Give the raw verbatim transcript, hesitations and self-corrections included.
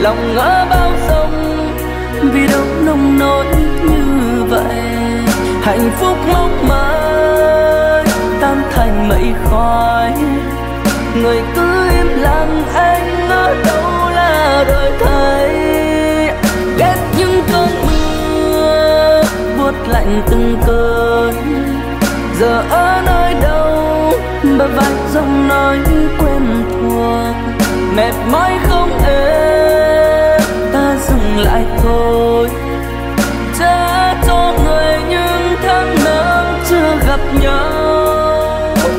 lòng ngỡ bao sông, vì đâu nông nỗi như vậy. Hạnh phúc mong mỏi tan thành mây khói, người cứ im lặng anh ở đâu là đổi thay. Ghét những cơn mưa buốt lạnh từng cơn, giờ ở nơi đâu bờ vai giọng nói quen thuộc. Mệt mỏi không êm ta dừng lại thôi, trả cho người những tháng năm chưa gặp nhau.